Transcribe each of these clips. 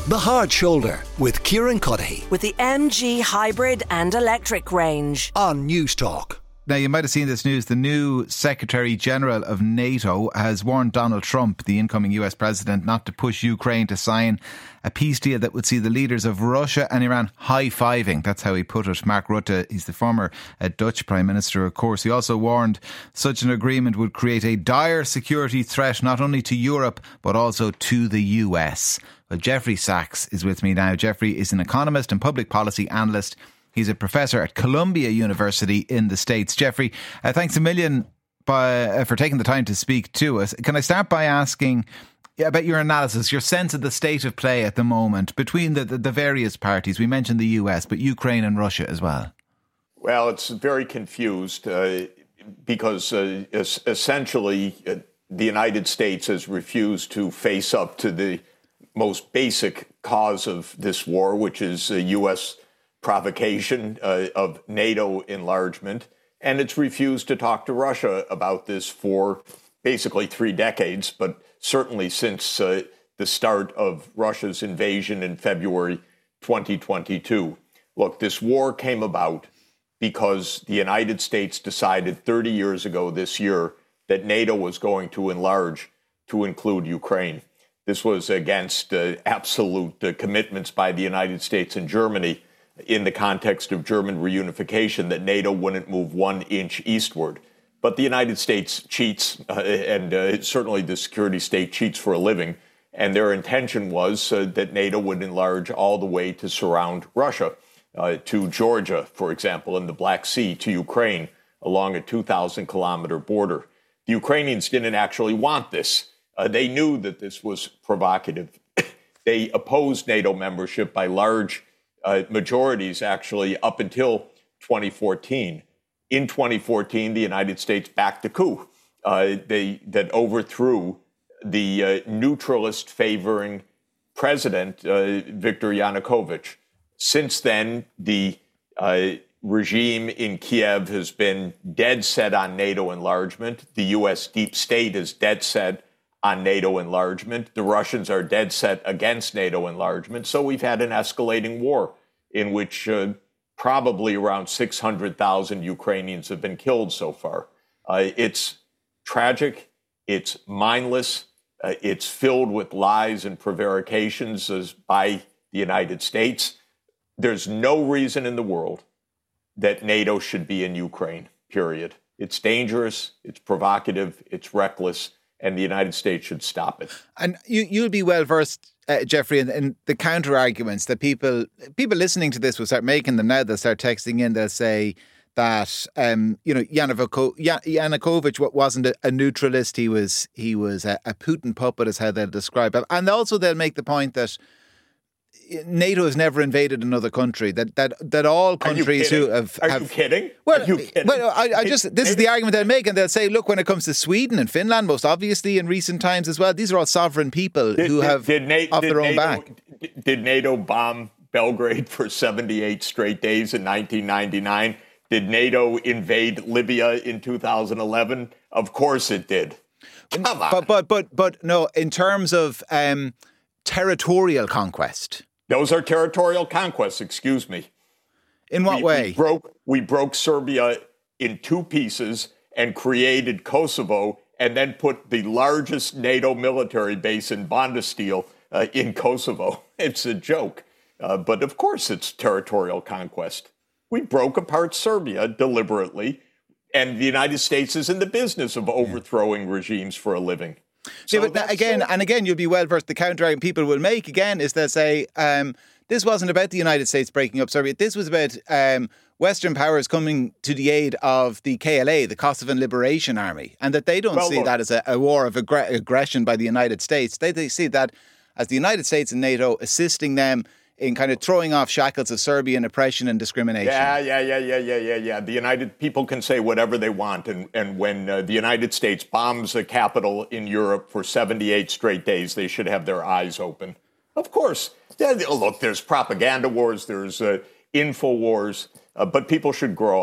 The Hard Shoulder with Kieran Cuddihy with the MG hybrid and electric range on News Talk. Now, you might have seen this news. The new Secretary General of NATO has warned Donald Trump, the incoming US president, not to push Ukraine to sign a peace deal that would see the leaders of Russia and Iran high-fiving. That's how he put it. Mark Rutte, he's the former Dutch Prime Minister, of course. He also warned such an agreement would create a dire security threat not only to Europe but also to the US. Well, Jeffrey Sachs is with me now. Jeffrey is an economist and public policy analyst. He's a professor at Columbia University in the States. Jeffrey, thanks a million for taking the time to speak to us. Can I start by asking about your analysis, your sense of the state of play at the moment between the various parties? We mentioned the US, but Ukraine and Russia as well. Well, it's very confused because essentially the United States has refused to face up to the most basic cause of this war, which is U.S. provocation of NATO enlargement. And it's refused to talk to Russia about this for basically 3 decades, but certainly since the start of Russia's invasion in February 2022. Look, this war came about because the United States decided 30 years ago this year that NATO was going to enlarge to include Ukraine. This was against absolute commitments by the United States and Germany in the context of German reunification that NATO wouldn't move 1 inch eastward. But the United States cheats, and certainly the security state cheats for a living. And their intention was that NATO would enlarge all the way to surround Russia, to Georgia, for example, in the Black Sea, to Ukraine, along a 2,000-kilometer border. The Ukrainians didn't actually want this. They knew that this was provocative. They opposed NATO membership by large majorities, actually, up until 2014. In 2014, the United States backed a coup that overthrew the neutralist-favoring president, Viktor Yanukovych. Since then, the regime in Kiev has been dead set on NATO enlargement. The U.S. deep state is dead set on NATO enlargement. The Russians are dead set against NATO enlargement. So we've had an escalating war in which probably around 600,000 Ukrainians have been killed so far. It's tragic. It's mindless. It's filled with lies and prevarications by the United States. There's no reason in the world that NATO should be in Ukraine, period. It's dangerous. It's provocative. It's reckless. And the United States should stop it. And you'll be well versed, Jeffrey, in the counter arguments that people listening to this will start making them now. They'll start texting in. They'll say that Yanukovych wasn't a neutralist. He was a Putin puppet, is how they'll describe it. And also they'll make the point that NATO has never invaded another country. That all countries who have... Are you kidding? Well, Are you kidding? This is the argument they'll make, and they'll say, look, when it comes to Sweden and Finland, most obviously in recent times as well, these are all sovereign people who have off their own back. Did NATO bomb Belgrade for 78 straight days in 1999? Did NATO invade Libya in 2011? Of course it did. Come on. But no, in terms of territorial conquest. Those are territorial conquests, excuse me. In what way? We broke Serbia in 2 pieces and created Kosovo and then put the largest NATO military base in Bondesteel in Kosovo. It's a joke. But of course it's territorial conquest. We broke apart Serbia deliberately, and the United States is in the business of overthrowing regimes for a living. So yeah, but again, you'll be well versed. The counter argument people will make again is they'll say this wasn't about the United States breaking up Serbia. This was about Western powers coming to the aid of the KLA, the Kosovan Liberation Army, and that they don't see that as a war of aggression by the United States. They see that as the United States and NATO assisting them in kind of throwing off shackles of Serbian oppression and discrimination. Yeah. The United people can say whatever they want. And when the United States bombs a capital in Europe for 78 straight days, they should have their eyes open. Of course. Look, there's propaganda wars, there's info wars, but people should grow up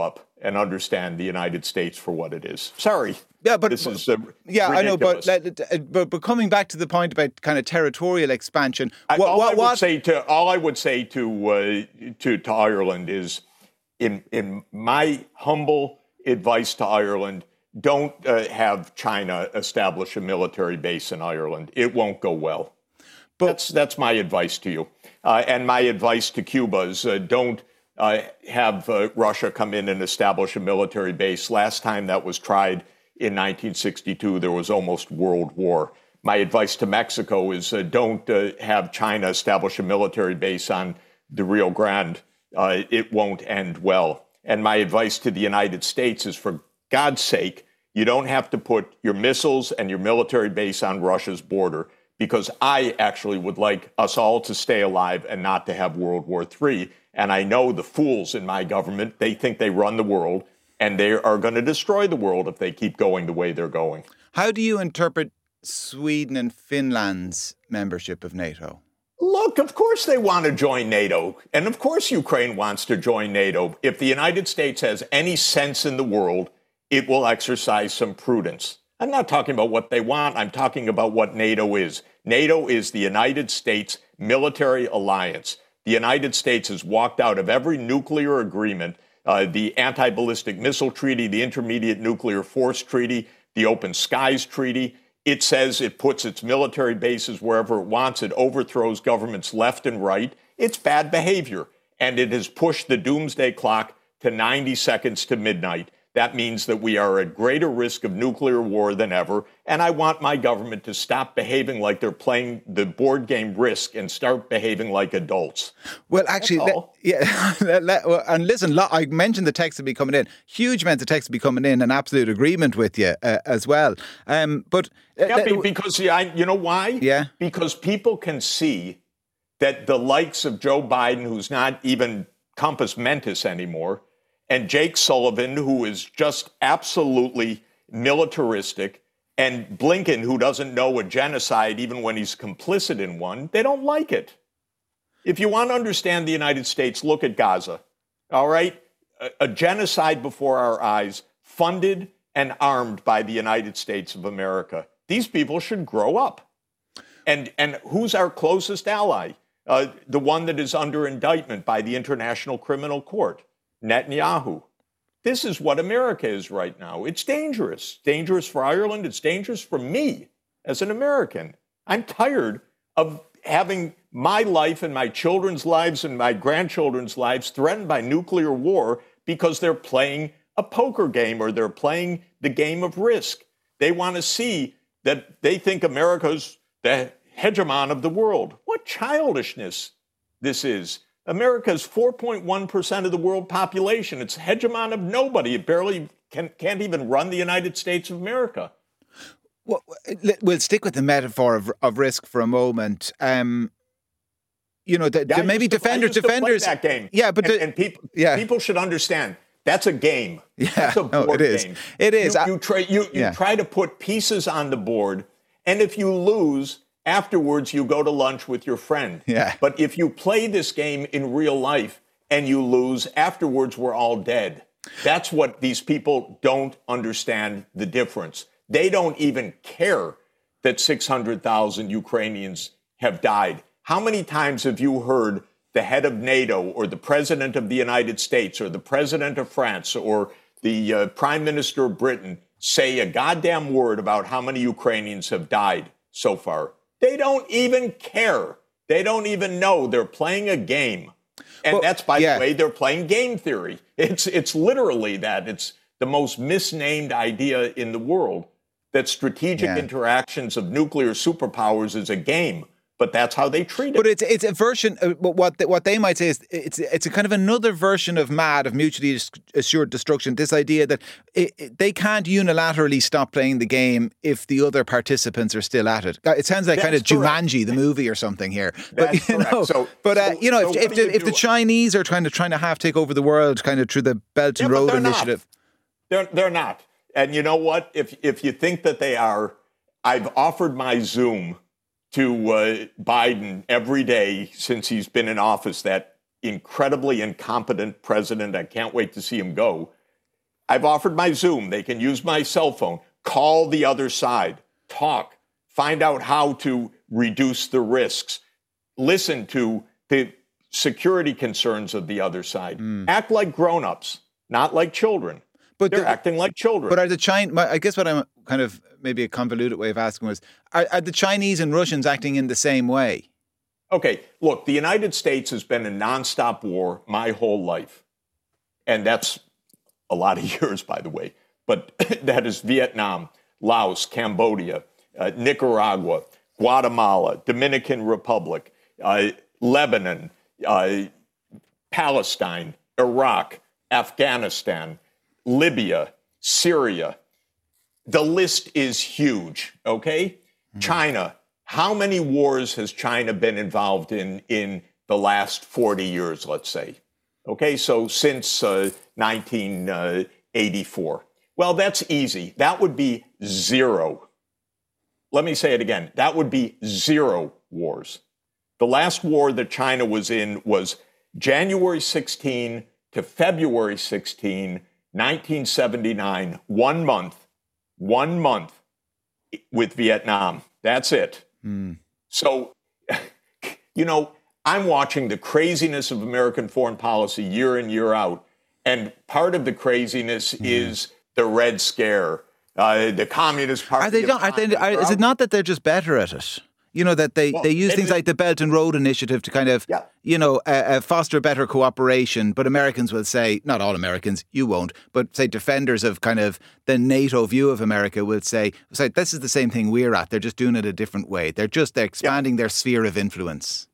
and understand the United States for what it is. Sorry. Yeah, but this is yeah, ridiculous. I know, but coming back to the point about kind of territorial expansion, all I would say to Ireland is, in my humble advice to Ireland, don't have China establish a military base in Ireland. It won't go well. But that's my advice to you. And my advice to Cuba is don't have Russia come in and establish a military base. Last time that was tried in 1962, there was almost World War. My advice to Mexico is don't have China establish a military base on the Rio Grande. It won't end well. And my advice to the United States is, for God's sake, you don't have to put your missiles and your military base on Russia's border, because I actually would like us all to stay alive and not to have World War III. And I know the fools in my government, they think they run the world, and they are going to destroy the world if they keep going the way they're going. How do you interpret Sweden and Finland's membership of NATO? Look, of course they want to join NATO. And of course Ukraine wants to join NATO. If the United States has any sense in the world, it will exercise some prudence. I'm not talking about what they want. I'm talking about what NATO is. NATO is the United States military alliance. The United States has walked out of every nuclear agreement, the Anti-Ballistic Missile Treaty, the Intermediate Nuclear Force Treaty, the Open Skies Treaty. It says it puts its military bases wherever it wants. It overthrows governments left and right. It's bad behavior. And it has pushed the doomsday clock to 90 seconds to midnight. That means that we are at greater risk of nuclear war than ever. And I want my government to stop behaving like they're playing the board game Risk and start behaving like adults. Well, actually, and listen, I mentioned the text will be coming in. Huge amounts of text will be coming in, and absolute agreement with you as well. Because you know why? Yeah. Because people can see that the likes of Joe Biden, who's not even compos mentis anymore, and Jake Sullivan, who is just absolutely militaristic, and Blinken, who doesn't know a genocide even when he's complicit in one, they don't like it. If you want to understand the United States, look at Gaza. All right? A genocide before our eyes, funded and armed by the United States of America. These people should grow up. And who's our closest ally? The one that is under indictment by the International Criminal Court. Netanyahu. This is what America is right now. It's dangerous. Dangerous for Ireland. It's dangerous for me as an American. I'm tired of having my life and my children's lives and my grandchildren's lives threatened by nuclear war because they're playing a poker game or they're playing the game of Risk. They want to see that they think America's the hegemon of the world. What childishness this is. America is 4.1% of the world population. It's hegemon of nobody. It barely can't even run the United States of America. Well, we'll stick with the metaphor of Risk for a moment. Maybe defenders. That game. Yeah, but people should understand that's a game. Yeah, that's a board game. It is. You try to put pieces on the board, and if you lose, afterwards, you go to lunch with your friend. Yeah. But if you play this game in real life and you lose, afterwards, we're all dead. That's what these people don't understand the difference. They don't even care that 600,000 Ukrainians have died. How many times have you heard the head of NATO or the president of the United States or the president of France or the prime minister of Britain say a goddamn word about how many Ukrainians have died so far? They don't even care. They don't even know. They're playing a game. And that's, by the way, they're playing game theory. It's literally that. It's the most misnamed idea in the world, that strategic interactions of nuclear superpowers is a game. But that's how they treat it. But it's a version. What they might say is it's a kind of another version of MAD, of mutually assured destruction. This idea that they can't unilaterally stop playing the game if the other participants are still at it. It sounds like kind of Jumanji, the movie, or something here. But if the Chinese are trying to half take over the world, kind of through the Belt and Road Initiative, they're not. And you know what? If you think that they are, I've offered my Zoom to Biden every day since he's been in office, that incredibly incompetent president. I can't wait to see him go. I've offered my Zoom. They can use my cell phone. Call the other side. Talk. Find out how to reduce the risks. Listen to the security concerns of the other side. Act like grown-ups, not like children. But they're acting like children. But are the Chinese, I guess what I'm kind of, maybe a convoluted way of asking was, are the Chinese and Russians acting in the same way? Okay, look, the United States has been in nonstop war my whole life. And that's a lot of years, by the way. But that is Vietnam, Laos, Cambodia, Nicaragua, Guatemala, Dominican Republic, Lebanon, Palestine, Iraq, Afghanistan, Libya, Syria. The list is huge, okay? China. How many wars has China been involved in the last 40 years, let's say? Okay, so since 1984. Well, that's easy. That would be zero. Let me say it again. That would be 0 wars. The last war that China was in was January 16 to February 16, 1979. 1 month with Vietnam. That's it. So, I'm watching the craziness of American foreign policy year in, year out. And part of the craziness is the Red Scare, the Communist Party. Is it not that they're just better at it? That they use things like the Belt and Road Initiative to kind of, foster better cooperation. But Americans will say, not all Americans, you won't, but say defenders of kind of the NATO view of America will say, this is the same thing we're at. They're just doing it a different way. They're expanding their sphere of influence.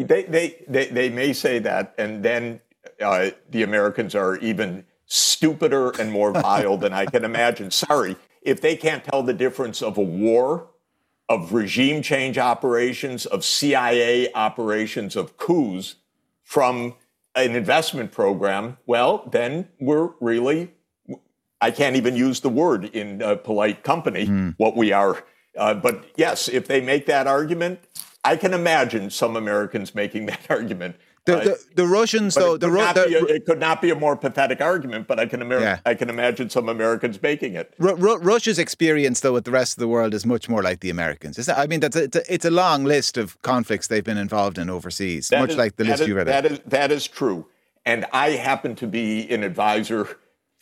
They may say that, and then the Americans are even stupider and more vile than I can imagine. Sorry, if they can't tell the difference of a war, of regime change operations, of CIA operations, of coups from an investment program, well, then we're really, I can't even use the word in polite company, what we are. But yes, if they make that argument, I can imagine some Americans making that argument. The Russians, though, it could not be a more pathetic argument, but I can imagine some Americans making it. Russia's experience, though, with the rest of the world is much more like the Americans. It's a long list of conflicts they've been involved in overseas, like the list you read out. That is true. And I happened to be an advisor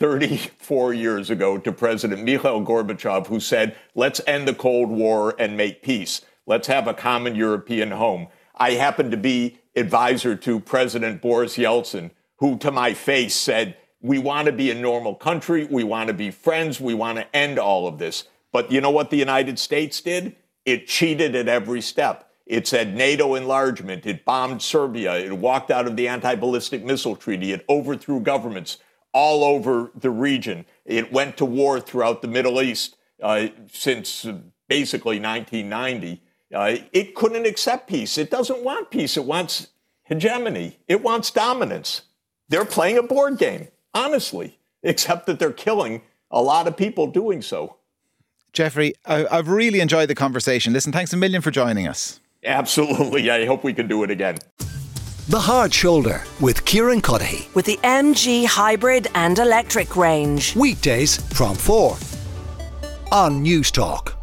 34 years ago to President Mikhail Gorbachev, who said, let's end the Cold War and make peace. Let's have a common European home. I happened to be advisor to President Boris Yeltsin, who to my face said, we want to be a normal country, we want to be friends, we want to end all of this. But you know what the United States did? It cheated at every step. It said NATO enlargement, it bombed Serbia, it walked out of the anti-ballistic missile treaty, it overthrew governments all over the region. It went to war throughout the Middle East since basically 1990. It couldn't accept peace. It doesn't want peace. It wants hegemony. It wants dominance. They're playing a board game, honestly, except that they're killing a lot of people doing so. Jeffrey, I've really enjoyed the conversation. Listen, thanks a million for joining us. Absolutely. I hope we can do it again. The Hard Shoulder with Kieran Cuddihy. With the MG Hybrid and Electric range. Weekdays from 4 on News Talk.